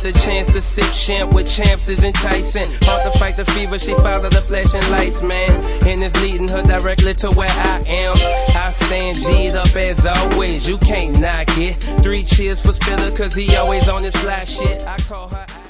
the chance to sip champ with champs is enticing. Hard to fight the fever, she follow the flashing lights, man. And it's leading her directly to where I am. I stand G'd up as always, you can't knock it. 3 cheers for Spiller, cause he always on his fly shit. I call her